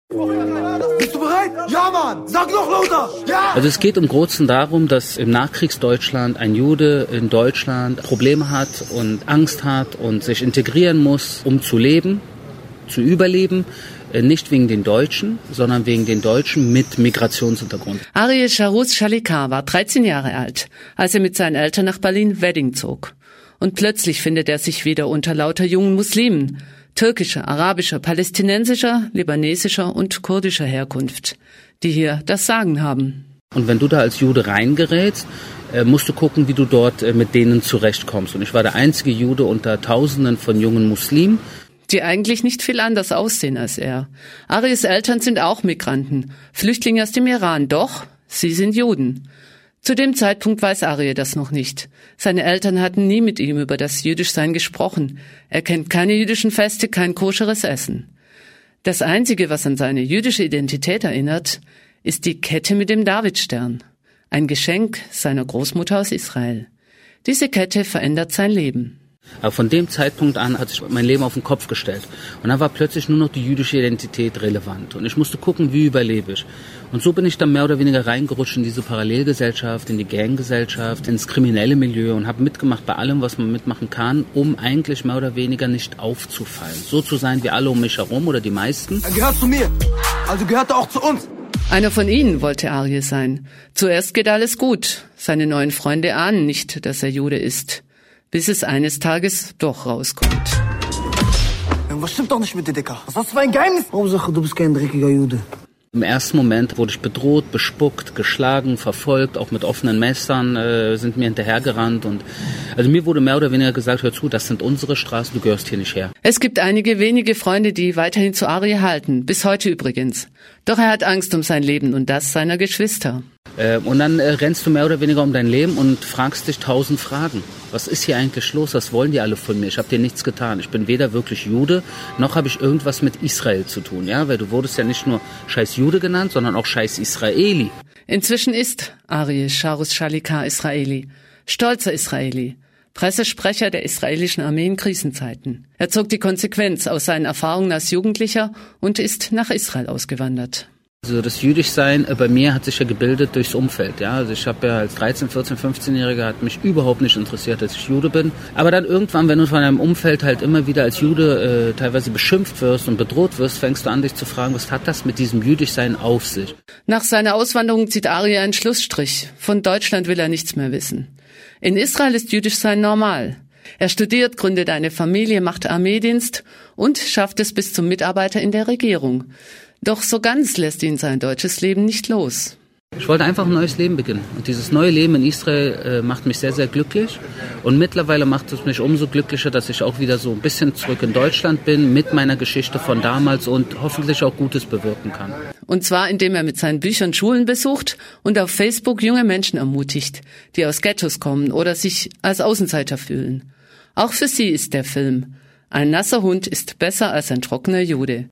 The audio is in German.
Bist du bereit? Ja, Mann! Sag noch lauter! Ja! Also es geht im Großen darum, dass im Nachkriegsdeutschland ein Jude in Deutschland Probleme hat und Angst hat und sich integrieren muss, um zu leben, zu überleben. Nicht wegen den Deutschen, sondern wegen den Deutschen mit Migrationshintergrund. Aryeh Shaaruz Shalikar war 13 Jahre alt, als er mit seinen Eltern nach Berlin-Wedding zog. Und plötzlich findet er sich wieder unter lauter jungen Muslimen, türkischer, arabischer, palästinensischer, libanesischer und kurdischer Herkunft, die hier das Sagen haben. Und wenn du da als Jude reingerätst, musst du gucken, wie du dort mit denen zurechtkommst. Und ich war der einzige Jude unter Tausenden von jungen Muslimen, die eigentlich nicht viel anders aussehen als er. Aryehs Eltern sind auch Migranten, Flüchtlinge aus dem Iran, doch sie sind Juden. Zu dem Zeitpunkt weiß Aryeh das noch nicht. Seine Eltern hatten nie mit ihm über das Jüdischsein gesprochen. Er kennt keine jüdischen Feste, kein koscheres Essen. Das Einzige, was an seine jüdische Identität erinnert, ist die Kette mit dem Davidstern. Ein Geschenk seiner Großmutter aus Israel. Diese Kette verändert sein Leben. Aber von dem Zeitpunkt an hat sich mein Leben auf den Kopf gestellt. Und dann war plötzlich nur noch die jüdische Identität relevant. Und ich musste gucken, wie überlebe ich. Und so bin ich dann mehr oder weniger reingerutscht in diese Parallelgesellschaft, in die Ganggesellschaft, ins kriminelle Milieu und habe mitgemacht bei allem, was man mitmachen kann, um eigentlich mehr oder weniger nicht aufzufallen. So zu sein wie alle um mich herum oder die meisten. Er gehört zu mir, also gehört er auch zu uns. Einer von ihnen wollte Aryeh sein. Zuerst geht alles gut. Seine neuen Freunde ahnen nicht, dass er Jude ist. Bis es eines Tages doch rauskommt. Was stimmt doch nicht mit dir, Dicker? Was hast du für ein Geheimnis? Hauptsache, du bist kein dreckiger Jude. Im ersten Moment wurde ich bedroht, bespuckt, geschlagen, verfolgt, auch mit offenen Messern sind mir hinterhergerannt. Und also mir wurde mehr oder weniger gesagt, hör zu, das sind unsere Straßen, du gehörst hier nicht her. Es gibt einige wenige Freunde, die weiterhin zu Aryeh halten, bis heute übrigens. Doch er hat Angst um sein Leben und das seiner Geschwister. Und dann rennst du mehr oder weniger um dein Leben und fragst dich 1000 Fragen. Was ist hier eigentlich los? Was wollen die alle von mir? Ich habe dir nichts getan. Ich bin weder wirklich Jude, noch habe ich irgendwas mit Israel zu tun. Ja, weil du wurdest ja nicht nur Scheiß Jude genannt, sondern auch Scheiß Israeli. Inzwischen ist Aryeh Shaaruz Shalikar Israeli. Stolzer Israeli. Pressesprecher der israelischen Armee in Krisenzeiten. Er zog die Konsequenz aus seinen Erfahrungen als Jugendlicher und ist nach Israel ausgewandert. Also das Jüdischsein bei mir hat sich ja gebildet durchs Umfeld. Ja? Also ich habe ja als 13-, 14-, 15-Jähriger hat mich überhaupt nicht interessiert, dass ich Jude bin. Aber dann irgendwann, wenn du von deinem Umfeld halt immer wieder als Jude teilweise beschimpft wirst und bedroht wirst, fängst du an, dich zu fragen, was hat das mit diesem Jüdischsein auf sich? Nach seiner Auswanderung zieht Aryeh einen Schlussstrich. Von Deutschland will er nichts mehr wissen. In Israel ist Jüdischsein normal. Er studiert, gründet eine Familie, macht Armeedienst und schafft es bis zum Mitarbeiter in der Regierung. Doch so ganz lässt ihn sein deutsches Leben nicht los. Ich wollte einfach ein neues Leben beginnen. Und dieses neue Leben in Israel macht mich sehr, sehr glücklich. Und mittlerweile macht es mich umso glücklicher, dass ich auch wieder so ein bisschen zurück in Deutschland bin, mit meiner Geschichte von damals und hoffentlich auch Gutes bewirken kann. Und zwar, indem er mit seinen Büchern Schulen besucht und auf Facebook junge Menschen ermutigt, die aus Ghettos kommen oder sich als Außenseiter fühlen. Auch für sie ist der Film Ein nasser Hund ist besser als ein trockener Jude